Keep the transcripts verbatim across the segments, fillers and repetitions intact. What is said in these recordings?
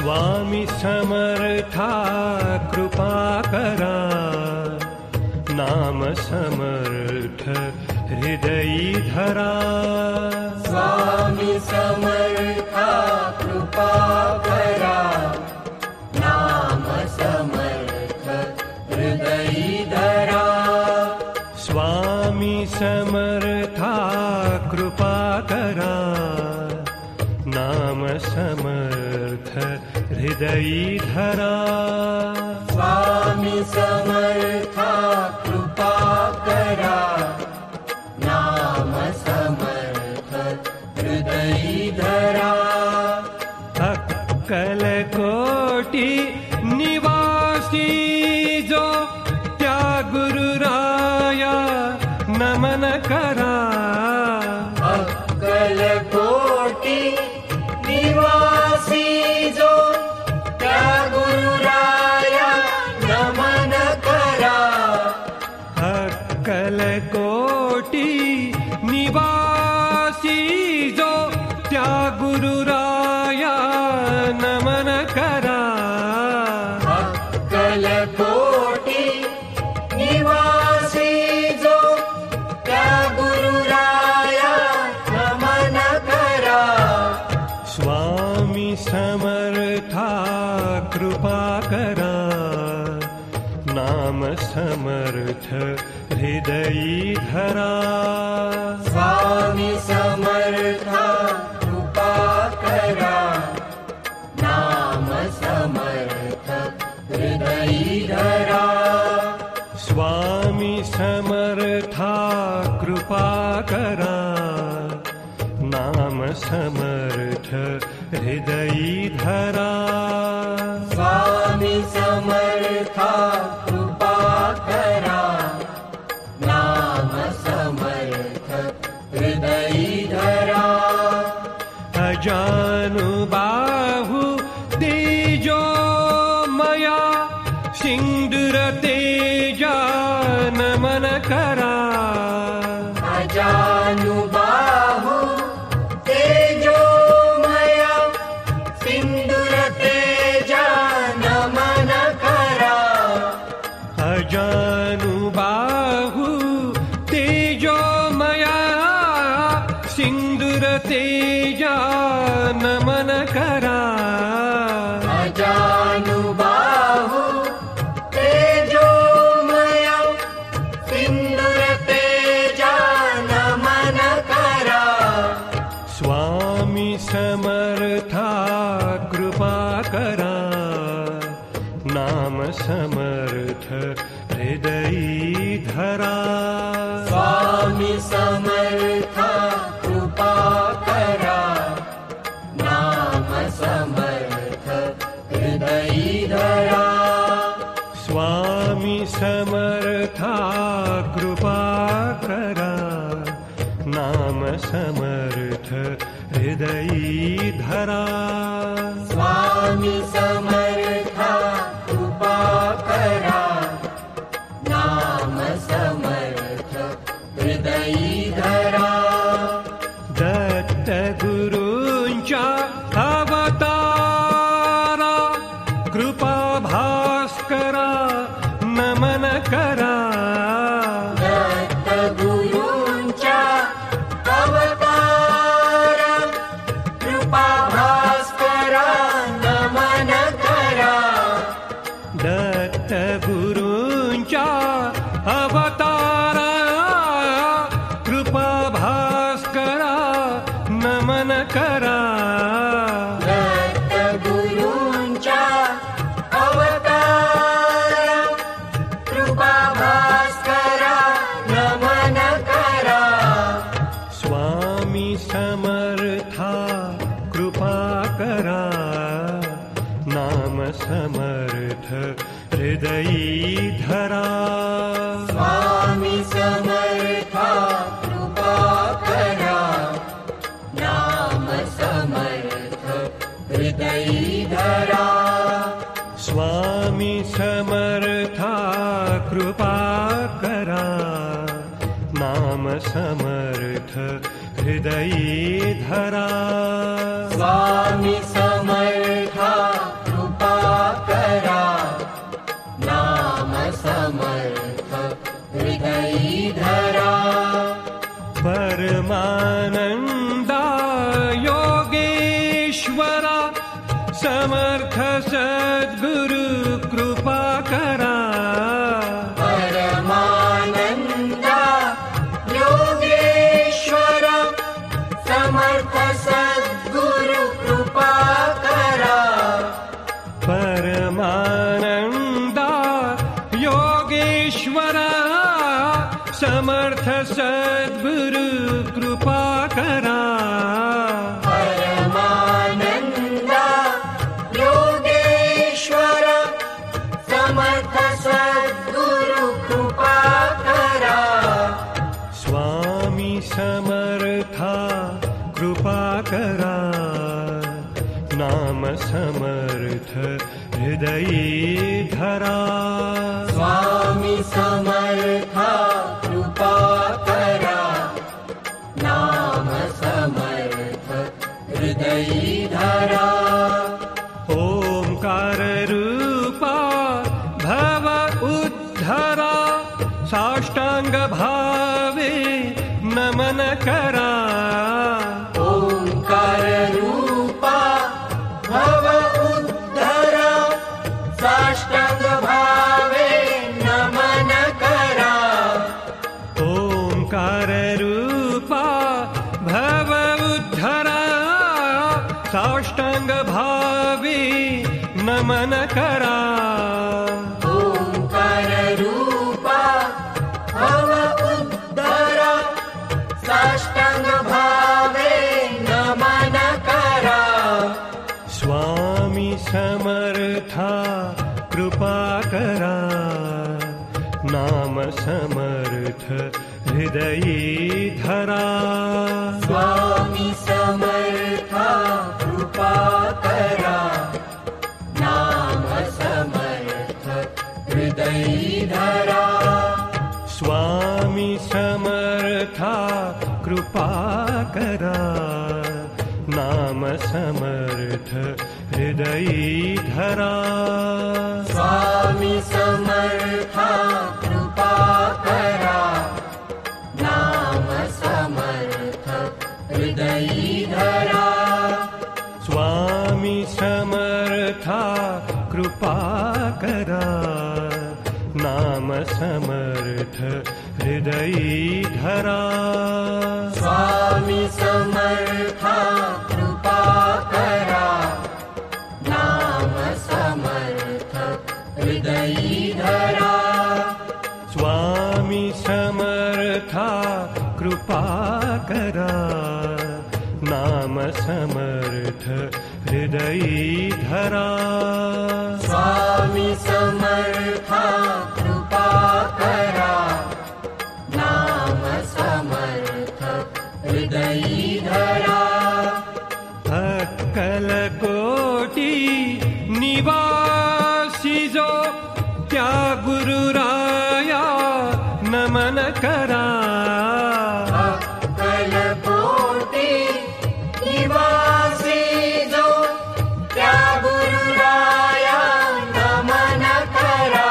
स्वामी समर्था कृपा करा, नाम समर्थ हृदयी धरा। स्वामी समर्था कृपा करा, नाम समर्थ हृदयी धरा। स्वामी समर्था कृपा करा, नाम समर्थ हृदयी धरा। स्वामी समर्था कृपा करा, नाम समर्थ हृदयी धरा। अक्कल कोटि निवासी जो त्या गुरु राया नमन करा। अक्कल कोटि निवासी जो त्या गुरु राया नमन करा। अक्कल कोटि निवासी जो त्या गुरु राया नमन करा। अक्कल कोटि निवासी जो त्या गुरु राया नमन करा। स्वामी समर्था कृपा करा, नाम समर्थ हृदयी धरा। स्वामी समर्था कृपा करा, नाम समर्थ हृदयी धरा। स्वामी समर्था कृपा करा, नाम समर्थ हृदयी धरा। स्वामी समर्था कृपा करा, नाम समर्थ हृदयी धरा। अजानुबाहु तेजो मया सिंदूर तेजा नमन करा। अजानुबाहु तेजो मया सिंदूर तेजा नमन करा। अजानुबाहु तेजो मया सिंदूर तेजा नमन करा। अजानुबाहु तेजो मया सिंदूर तेजा नमन करा। स्वामी समर्था कृपा करा, नाम समर्थ हृदयी धरा। स्वामी समर्था कृपा करा, नाम समर्थ हृदयी धरा। स्वामी समर्था कृपा करा, नाम समर्थ हृदयी धरा। स्वामी समर्था कृपा करा, नाम समर्थ हृदयी धरा। दत्त गुरूंच्या अवतारा कृपा भास्करा नमन करा। दत्त गुरूंच्या अवतारा कृपा भास्करा नमन करा। दत्त गुरूंच्या अवतारा कृपा भास्करा नमन करा। दत्त गुरूंच्या अवतारा कृपा भास्करा नमन करा। स्वामी समर्था कृपा करा, नाम समर्थ हृदयी धरा। स्वामी समर्था कृपा करा, नाम समर्थ हृदयी धरा। स्वामी समर्था कृपा करा, नाम समर्थ हृदयी धरा। स्वामी समर्था समर्थ सद्गुरु कृपा करा परमानंदा योगेश्वर समर्थ सद्गुरु कृपा करा परमानंदा योगेश्वर समर्थ सद्गुरु कृपा करा परमानंदा योगेश्वर समर्थ सद्गुरु कृपा करा स्वामी समर्था कृपा करा नाम समर्थ हृदयी धरा स्वामी समर्था कृपा करा नाम समर्थ हृदयी धरा ओंकार रूपा भव उद्धरा साष्टांग भावे नमन करा ओंकार रूपा भव उद्धरा साष्टांग भावे नमन करा ओंकार रूपा भव उद्धरा साष्टांग भावे नमन करा ओंकार रूपा भव उद्धरा साष्टांग भावे नमन करा स्वामी समर्था कृपा करा नाम समर्थ हृदयी धरा स्वामी समर्था कृपा करा नाम समर्थ हृदयी धरा स्वामी समर्था कृपा करा नाम समर्थ हृदयी धरा स्वामी समर्था कृपा करा नाम समर्थ हृदयी धरा स्वामी समर्था कृपा करा नाम समर्थ हृदयी धरा स्वामी समर्था कृपा करा नाम समर्थ हृदयी धरा स्वामी समर्था कृपा करा नाम समर्थ हृदयी धरा स्वामी समर्था कृपा करा नाम समर्थ हृदयी धरा अक्कल कोटी निवासी जो क्या गुरु राया नमन करा अक्कल कोटी निवासी जो क्या गुरु राया नमन करा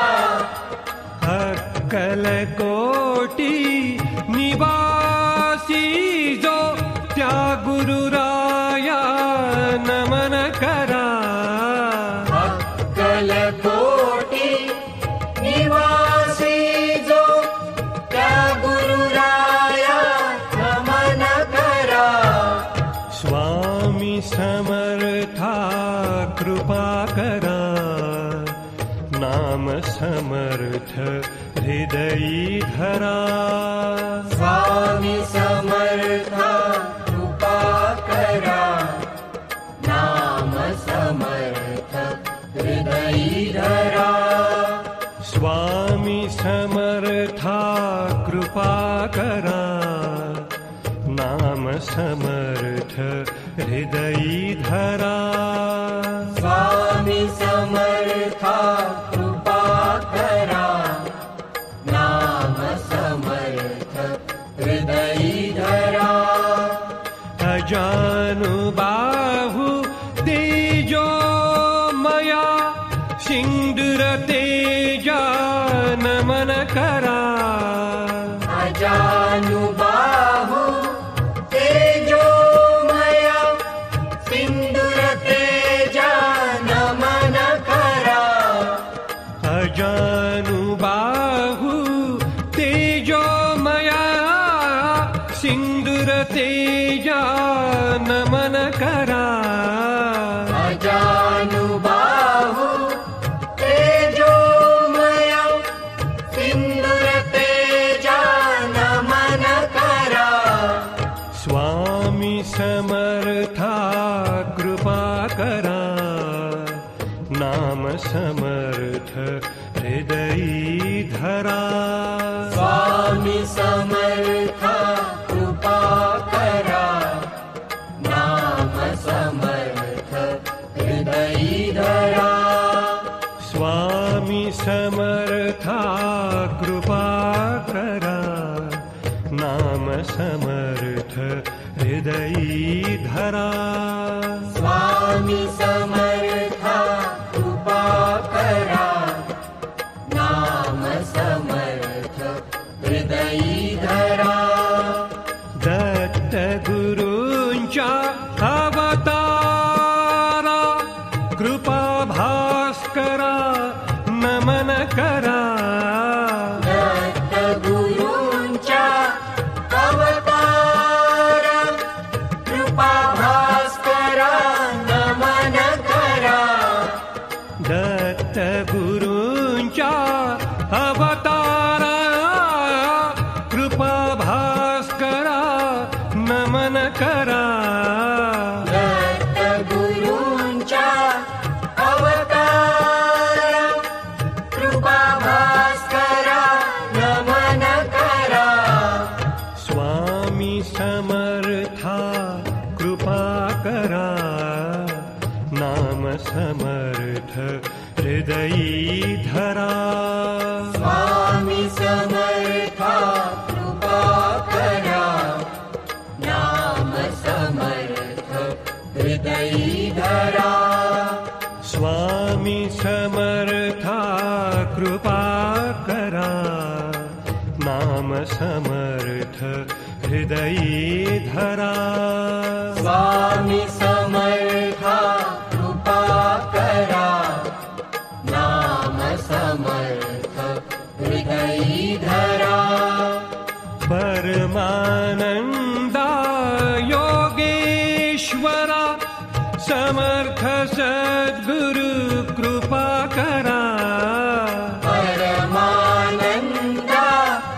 अक्कल कोटी निवासी जो त्या गुरु राया नमन करा अक्कल कोटी निवासी जो क्या गुरु राया नमन करा स्वामी समर्था कृपा करा नाम समर्थ हृदयी धरा स्वामी समर्था कृपा करा नाम समर्थ हृदयी धरा स्वामी समर्था कृपा करा नाम समर्थ हृदयी धरा स्वामी समर्था कृपा करा नाम समर्थ हृदयी धरा अजानुबाहु तेजो मया सिंदूर तेजा नमन करा अजानुबाहु तेजोमया सिंदूर तेजा करा, नाम समर्थ हृदयी धरा। स्वामी समर्था कृपा करा, नाम समर्थ हृदयी धरा। स्वामी समर्था कृपा करा, नाम समर्थ हृदयी धरा। स्वामी समर्था कृपा करा, नाम समर्थ हृदयी धरा। दत्त गुरूंच्या अवतारा, कृपा भास्करा नमन करा। दत्त गुरूंच्या अवतारा, कृपा भास्करा नमन करा। दत्त गुरूंच्या अवतारा, कृपा भास्करा नमन करा। दत्त गुरूंच्या अवतारा, कृपा भास्करा नमन करा। स्वामी समर्था कृपा करा, नाम समर्थ हृदयी धरा। स्वामी समर्था कृपा करा, नाम समर्थ हृदयी धरा। स्वामी समर्था कृपा करा, नाम समर्थ हृदयी धरा। स्वामी समर्था कृपा करा, नाम समर्थ हृदयी धरा। परमानंदा योगेश्वरा, समर्थ सद्गुरु कृपा करा। परमानंदा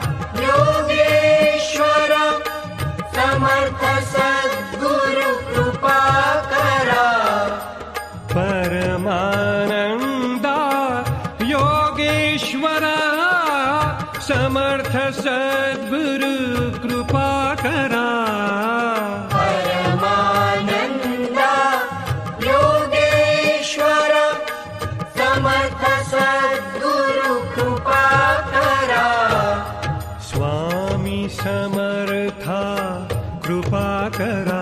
योगेश्वरा, समर्थ सद्गुरु कृपा करा। परमानंदा योगेश्वरा, समर्थ सद्गुरु कृपा करा। परमानंदा योगेश्वरा, समर्थ सद्गुरु कृपा करा। स्वामी समर्था कृपा करा,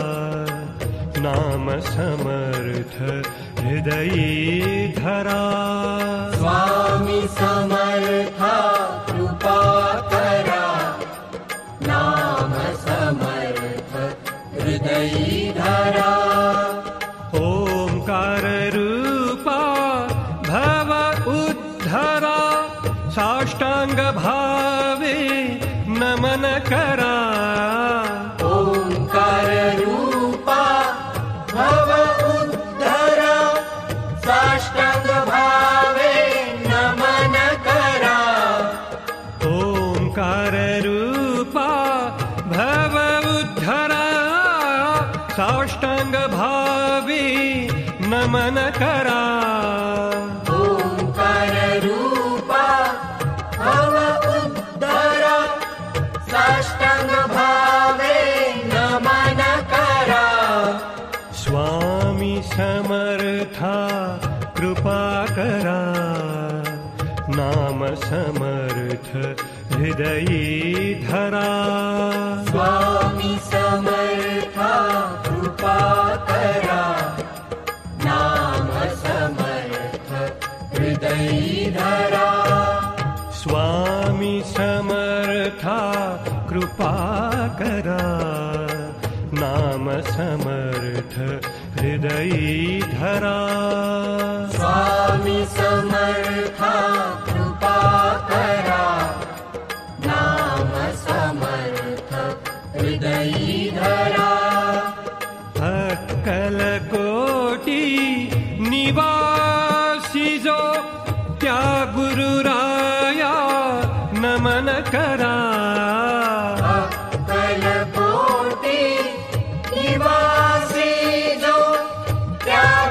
नाम समर्थ हृदयी धरा। स्वामी समर्था कृपा करा, नाम समर्थ हृदयी धरा। ओंकार रूपा भव उद्धरा, साष्टांग भावे नमन करा। ओंकार रूपा भव उद्धरा, साष्टांग भावे नमन करा। ओंकार रूपा भव उद्धरा, साष्टांग भावे नमन करा। ओंकार रूपा भव उद्धरा, साष्टांग भावे नमन करा। स्वामी समर्था कृपा करा, नाम समर्थ हृदयी धरा। स्वामी समर्था कृपा करा, नाम समर्थ हृदयी धरा। स्वामी समर्था कृपा करा, नाम समर्थ हृदयी धरा। स्वामी समर्था कृपा करा, नाम समर्थ हृदयी धरा। अक्कलकोटी निवासी जो, त्या गुरुराया नमन करा। अक्कलकोटी निवासी जो, त्या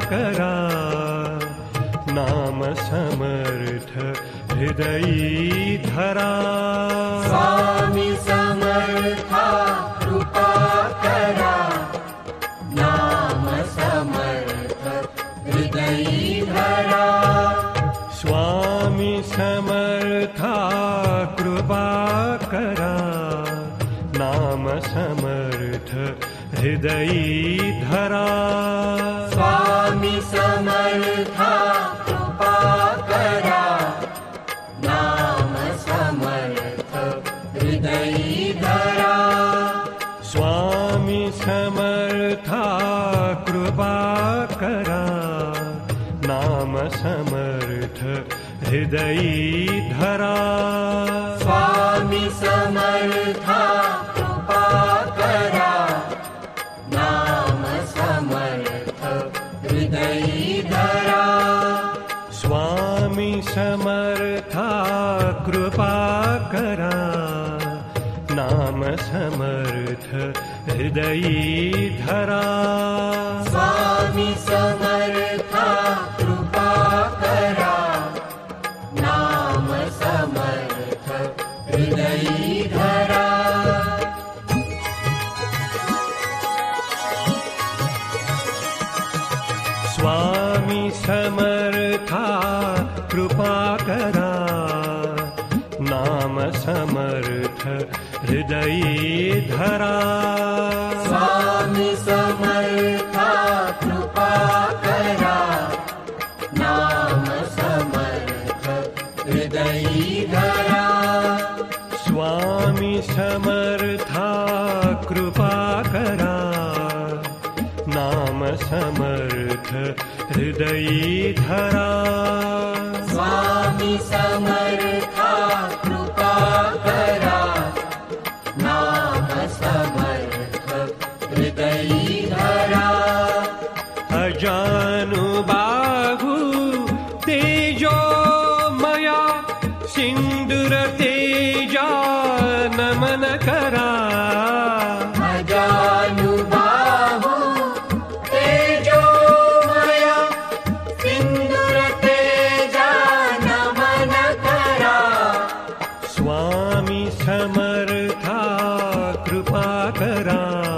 करा, नाम समर्थ हृदयी धरा। स्वामी समर्था कृपा करा, नाम समर्थ हृदयी धरा। स्वामी समर्था कृपा करा, नाम समर्थ हृदयी धरा। स्वामी समर्था कृपा करा, नाम समर्थ हृदयी धरा। स्वामी समर्था कृपा करा, नाम समर्थ हृदयी धरा। स्वामी समर्था कृपा करा, नाम समर्थ हृदयी धरा। स्वामी समर्था कृपा करा, नाम समर्थ हृदयी धरा। स्वामी समर्था कृपा करा, नाम समर्थ हृदयी धरा। स्वामी समर्था कृपा करा, नाम समर्थ हृदयी धरा। स्वामी समर्था कृपा करा, नाम समर्थ हृदयी धरा। स्वामी समर्था कृपा करा, नाम समर्थ हृदयी धरा। स्वामी समर्था कृपा करा, नाम समर्थ हृदयी धरा। अजानुबाहु तेजोमया सिंदूर तेजा नमन करा। अजानुबाहु तेजोमया सिंदूर तेजा नमन करा। स्वामी समर्था कृपा करा,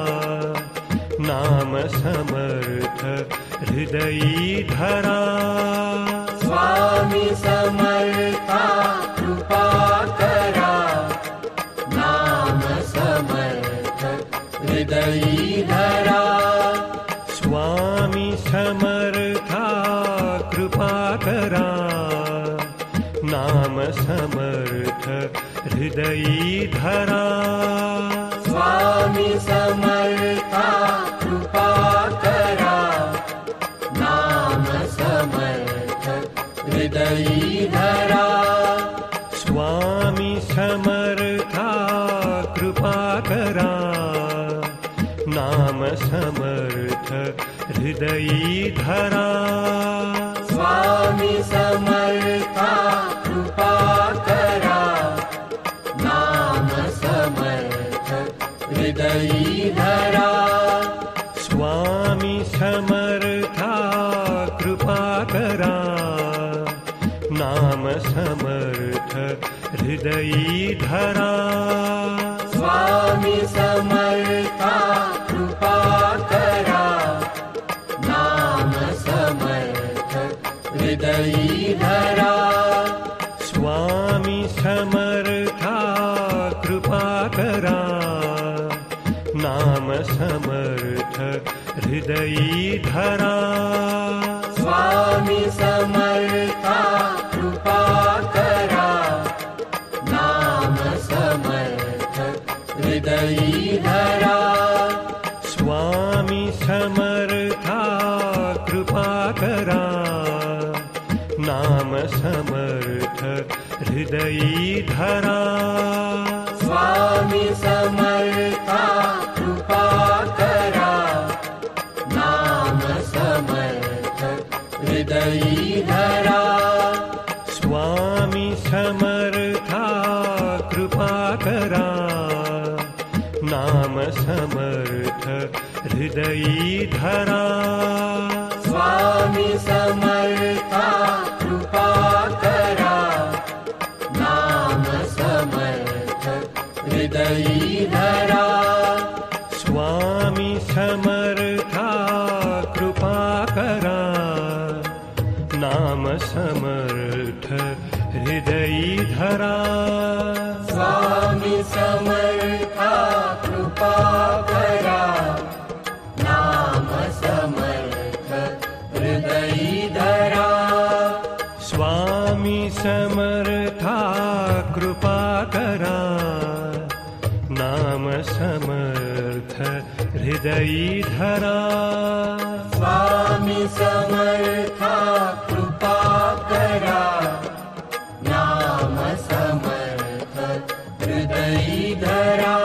नाम समर्थ हृदयी धरा। स्वामी समर्था कृपा करा, नाम समर्थ हृदयी धरा। स्वामी समर्था कृपा करा, नाम समर्थ हृदयी धरा। स्वामी समर्था कृपा करा, नाम समर्थ हृदयी धरा। स्वामी समर्था कृपा करा, नाम समर्थ हृदयी धरा। स्वामी समर्था कृपा करा, नाम समर्थ हृदयी धरा। स्वामी समर्था कृपा करा, नाम समर्थ हृदयी धरा। स्वामी समर्था कृपा करा, नाम समर्थ हृदयी धरा। स्वामी समर्था कृपा करा, नाम समर्थ हृदयी धरा। स्वामी समर्था कृपा करा, नाम समर्थ हृदयी धरा। स्वामी समर्था कृपा करा, नाम समर्थ हृदयी धरा। स्वामी समर्था कृपा करा, नाम समर्थ हृदयी धरा। स्वामी समर्था कृपा करा, नाम समर्थ हृदयी धरा। स्वामी नाम समर्थ हृदयी धरा स्वामी समर्था कृपा करा नाम समर्थ हृदयी धरा स्वामी समर्था कृपा करा नाम समर्थ हृदयी धरा स्वामी समर्था कृपा करा नाम समर्थ हृदयी धरा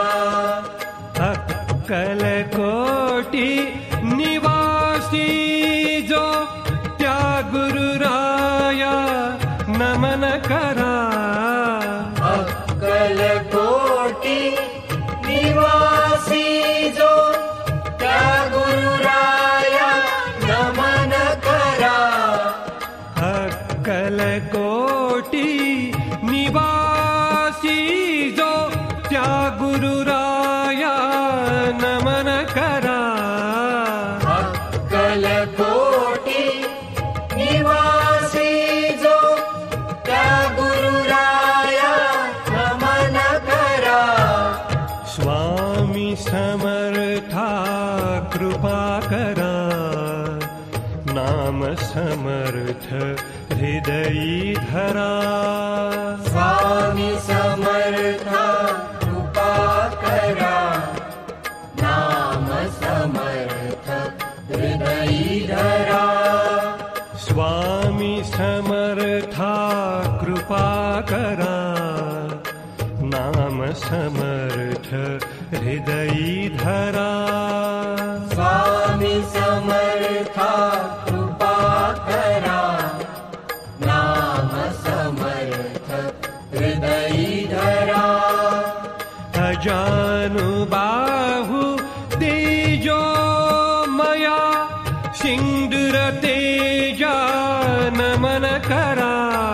अक्कल कोटि निवासी जो त्या गुरुराया नमन करा अक्कल कोटि निवासी जो त्या गुरुराया नमन करा अक्कल कोटि निवासी जो त्या गुरुराया नमन करा अक्कल कोटि निवासी जो त्या गुरुराया नमन करा स्वामी समर्था कृपा करा नाम समर्थ हृदयी धरा स्वामी समर्था कृपा करा नाम समर्थ हृदयी धरा स्वामी समर्था कृपा करा नाम समर्थ हृदयी धरा स्वामी समर्था कृपा करा नाम समर्थ हृदयी धरा अजानुबाहु तेजो मया सिंदूर तेजा नमन करा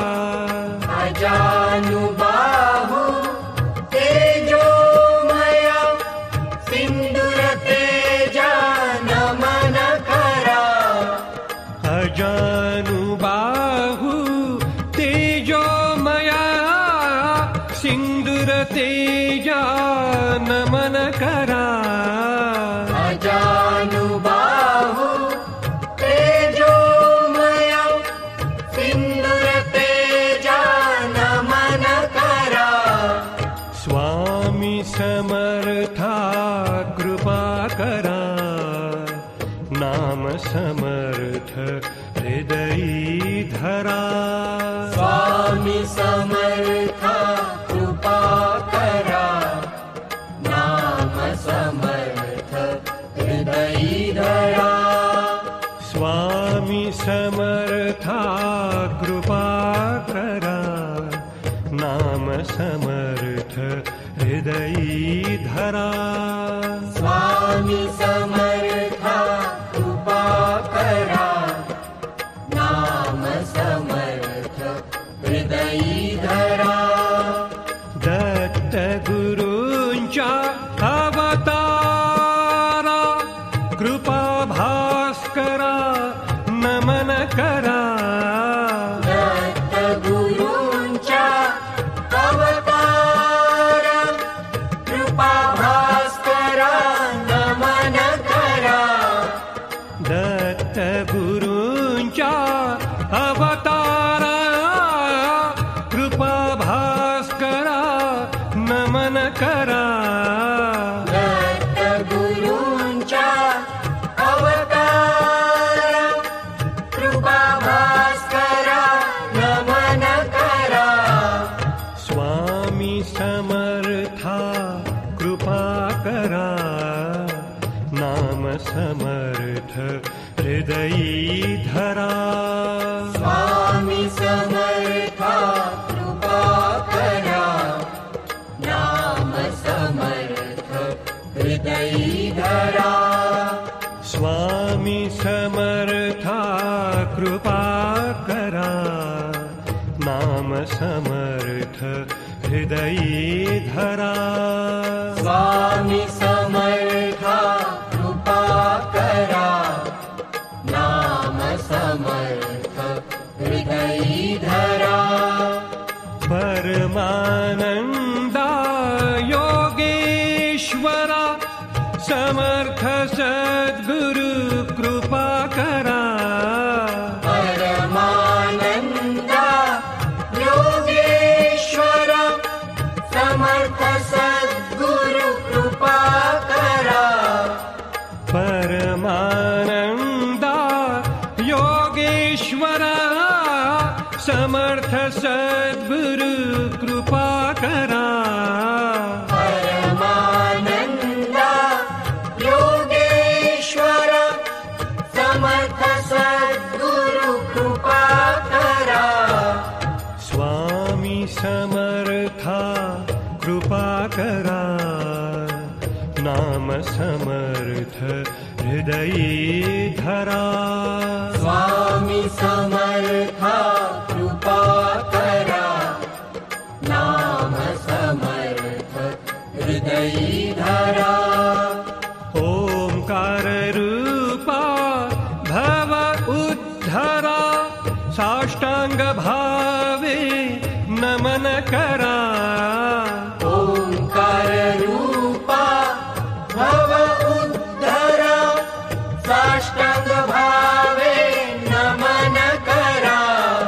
अजानुबाहु तेजो मया सिंदूर तेजा नमन करा अजानुबाहु तेजो मया सिंदूर तेजा नमन करा अजानुबाहु तेजो मया सिंदूर तेजा नमन करा स्वामी समर्था कृपा करा नाम समर्थ हृदयी धरा स्वामी समर्था कृपा करा नाम समर्थ हृदयी धरा स्वामी समर्था कृपा करा नाम समर्थ हृदयी धरा स्वामी समर्था कृपा करा नाम समर्थ हृदयी धरा दत्त गुरूंच्या अवतारा कृपा भास्करा नमन करा दत्त गुरूंच्या अवतारा कृपा भास्करा नमन करा दत्त गुरूंच्या अवतारा कृपा भास्करा नमन करा दत्त गुरूंच्या अवतारा कृपा भास्करा नमन करा स्वामी समर्था कृपा करा नाम समर्थ हृदयी धरा स्वामी समर्था कृपा करा नाम समर्थ हृदयी धरा स्वामी समर्था कृपा करा नाम समर्थ हृदयी धरा स्वामी समर्था कृपा करा नाम समर्थ हृदयीधरा परमानंदा योगेश्वरा समर्थ सद्गुरु कृपा करा परमानंदा योगेश्वरा समर्थ सद्गुरु कृपा करा परमानंदा योगेश्वरा समर्थ सद्गुरु कृपा करा परमानंदा योगेश्वरा समर्थ सद्गुरु कृपा करा स्वामी समर्था कृपा करा नाम समर्थ हृदयीधरा स्वामी समर्था कृपा करा नाम समर्थ हृदयीधरा ओंकार रूपा भव उद्धरा साष्टांग भावे नमन करा ओंकार रूपा भव उद्धरा साष्टांग भावे नमन करा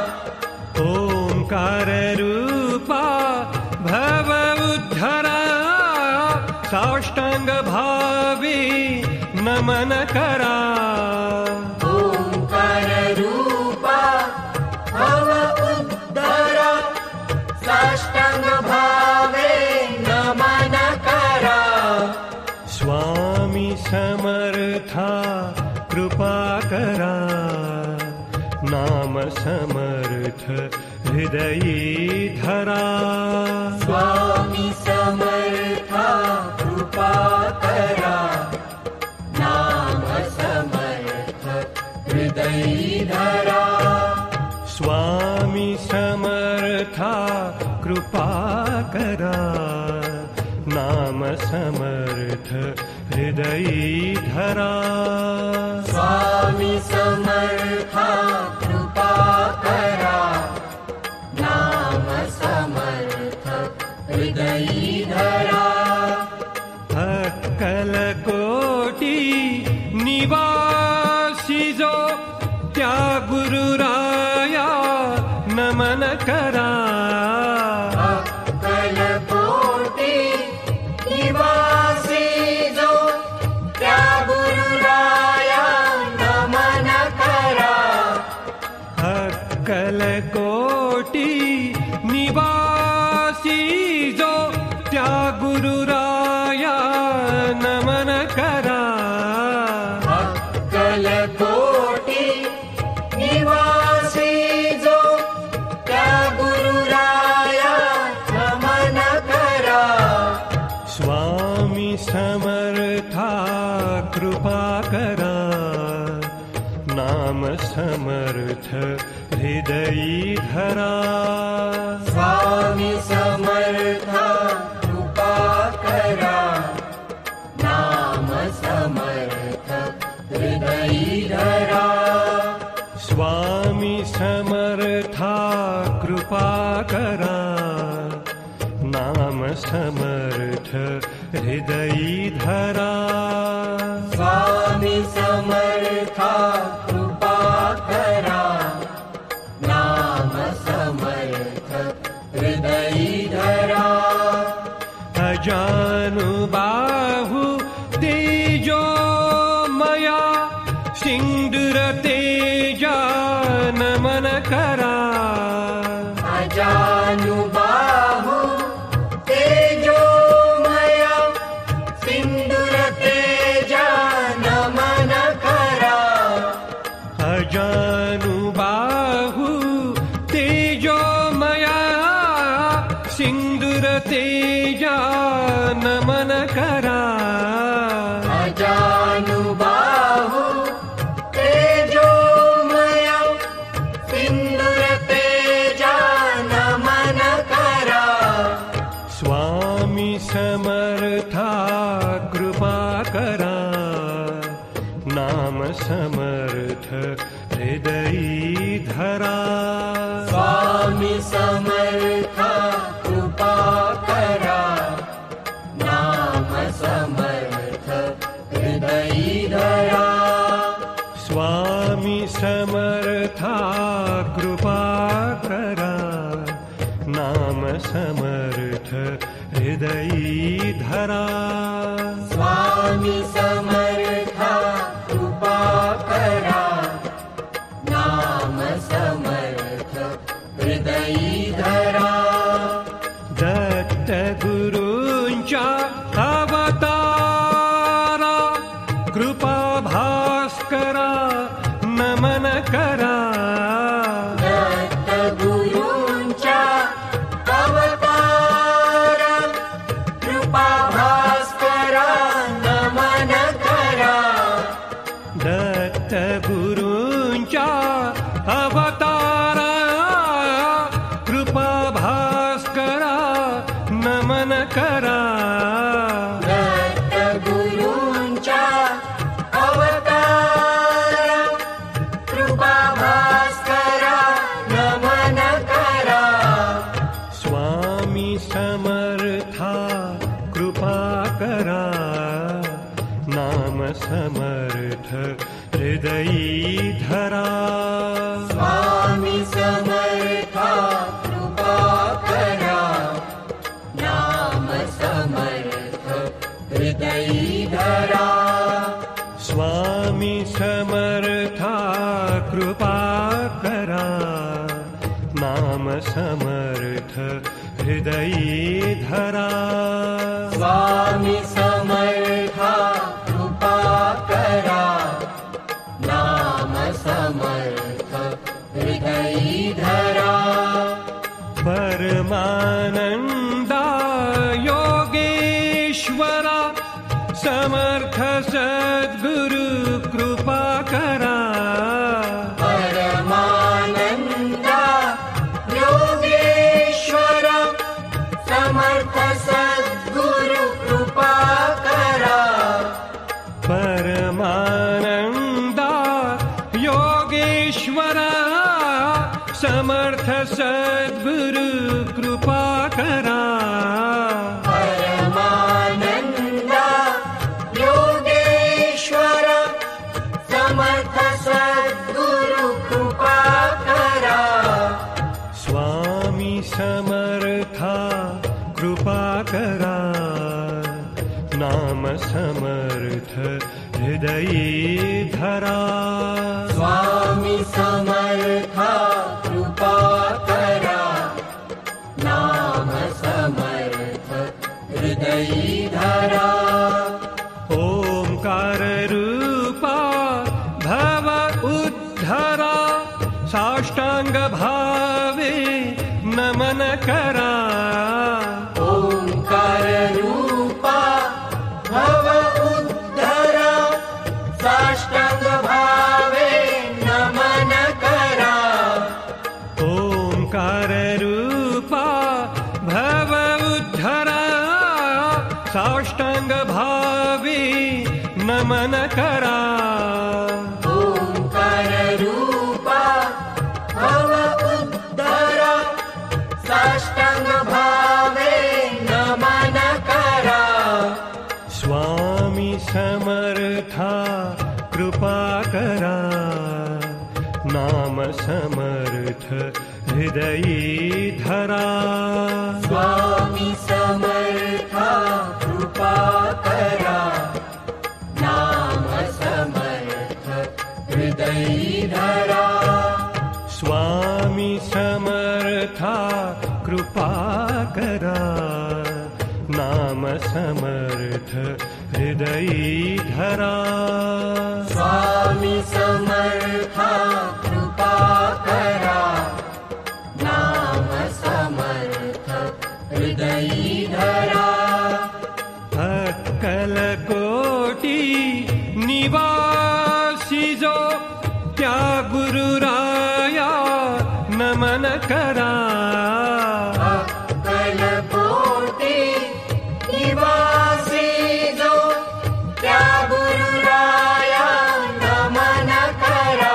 ओंकार रूपा भव उद्धरा साष्टांग भावे नमन करा ओंकार रूपा भव उद्धरा साष्टांग भावे नमन करा स्वामी समर्था कृपा करा नाम समर्थ हृदयीधरा स्वामी समर्था कृपा करा नाम समर्थ हृदयीधरा स्वामी समर्था कृपा करा नाम समर्थ हृदयीधरा स्वामी समर्था कृपा करा नाम समर्थ हृदयीधरा अक्कल कोटि निवासी जो त्या गुरुराया नमन करा अक्कल कोटि निवासी जो त्या गुरुराया नमन करा अक्कल कोटि निवासी जो त्या गुरुराया नमन करा अक्कल कोटि निवासी जो त्या गुरुराया नमन करा स्वामी समर्था कृपा करा नाम समर्थ हृदयीधरा स्वामी समर्था कृपा करा नाम समर्थ हृदयीधरा स्वामी समर्था कृपा करा नाम समर्थ हृदयीधरा स्वामी समर्था कृपा करा नाम समर्थ हृदयीधरा अजानुबाहु तेजो मया सिंदूर तेजा नमन करा अजानुबाहु तेजोमया सिंदूर तेजा नमन करा अजानुबाहु तेजोमया सिंदूर तेजा नमन करा अजानुबाहु तेजोमया सिंदूर तेजा नमन करा स्वामी समर्था कृपा करा नाम समर्थ हृदयीधरा समर्था कृपा करा, नाम समर्थ हृदयी धरा. स्वामी समर्था कृपा करा, नाम समर्थ हृदयी धरा. दत्त गुरूंच्या अवतारा, कृपा भास्करा नमन करा. दत्त गुरूंच्या अवतारा, कृपा भास्करा नमन करा. दत्त गुरूंच्या अवतारा, कृपा भास्करा नमन करा. दत्त गुरूंच्या अवतारा, कृपा भास्करा नमन करा. स्वामी समर्था कृपा करा, नाम समर्थ हृदयी धरा. स्वामी समर्था कृपा करा, नाम समर्थ हृदयी धरा. स्वामी समर्था कृपा करा, नाम समर्थ हृदयी धरा. स्वामी समर्था कृपा करा, नाम समर्थ हृदयी धरा. परमानंदा योगेश्वरा, समर्थ सद्गुरु कृपा करा. परमानंदा योगेश्वरा, समर्थ सद्गुरु कृपा करा. परमानंदा योगेश्वरा, समर्थ सद्गुरु कृपा करा. परमानंदा योगेश्वरा, समर्थ सद्गुरु कृपा करा. स्वामी समर्था कृपा करा, नाम समर्थ हृदयी धरा. स्वामी समर्था कृपा करा, नाम समर्थ हृदयी धरा. ओंकार रूपा भव उद्धरा, साष्टांग भावे नमन करा. ओंकार रूपा भव उद्धरा, साष्टांग भावे नमन करा. ओंकार रूपा भव उद्धरा, साष्टांग भावे नमन करा. ओंकार रूपा भव उद्धरा, साष्टांग भावे नमन करा. स्वामी समर्था कृपा करा, नाम समर्थ हृदयी धरा. स्वामी समर्था कृपा करा, नाम समर्थ हृदयी धरा. स्वामी समर्था कृपा करा, नाम समर्थ हृदयी धरा. स्वामी समर्था कृपा करा, नाम समर्थ हृदयी धरा. अक्कलकोटी निवासी जो, त्या गुरुराया नमन करा. अक्कलकोटी निवासी जो, त्या गुरुराया नमन करा.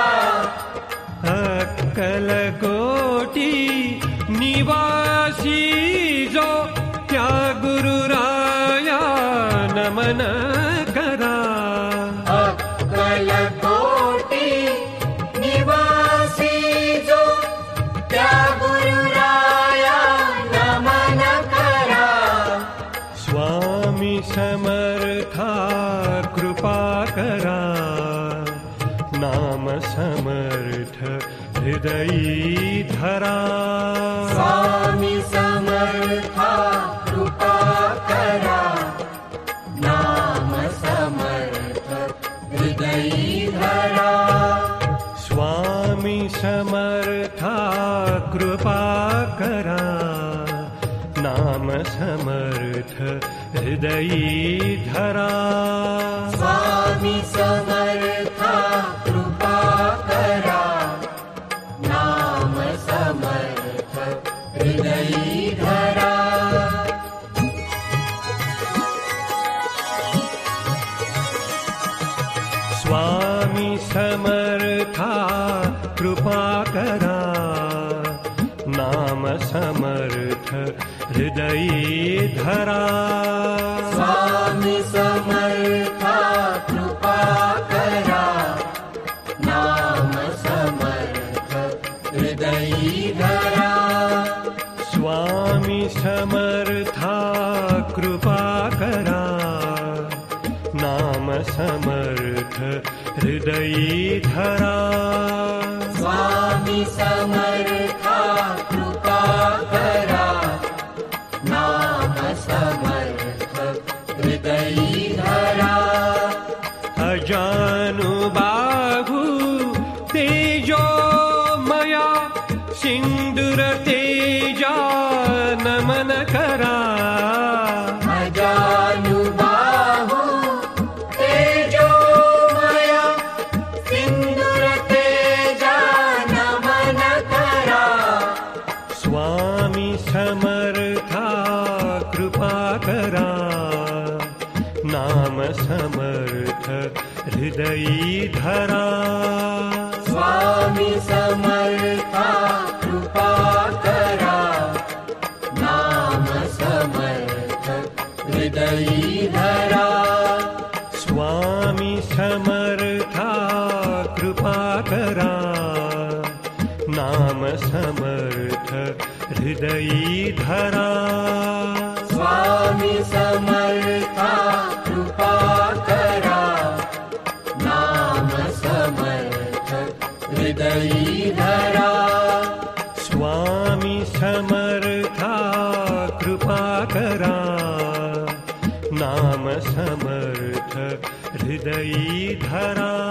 अक्कलकोटी निवासी जो, त्या गुरुराया नमन करा. अक्कलकोटी निवासी हृदयी धरा। स्वामी समर्था कृपा करा, नाम समर्थ हृदयी धरा। स्वामी समर्था कृपा करा, नाम समर्थ हृदयी धरा। स्वामी समर्था कृपा करा, नाम समर्थ हृदयी धरा। स्वामी समर्था कृपा करा, नाम समर्थ हृदयी धरा। स्वामी समर्था कृपा करा, नाम समर्थ हृदयी धरा। स्वामी समर्था कृपा करा, नाम समर्थ हृदयी धरा। स्वामी समर्था कृपा करा, नाम समर्थ हृदयी धरा। अजानुबाहु तेजोमया सिंदूर तेजा नमन करा। अजानुबाहु तेजोमया सिंदूर तेजा नमन करा। स्वामी समर्था कृपा करा, नाम समर्थ हृदयी धरा। स्वामी समर्था कृपा करा, नाम समर्थ हृदयी धरा। स्वामी समर्था कृपा करा, नाम समर्थ हृदयी धरा। स्वामी समर्था कृपा करा, नाम समर्थ हृदयी धरा। स्वामी समर्था कृपा करा, नाम समर्थ हृदयी धरा।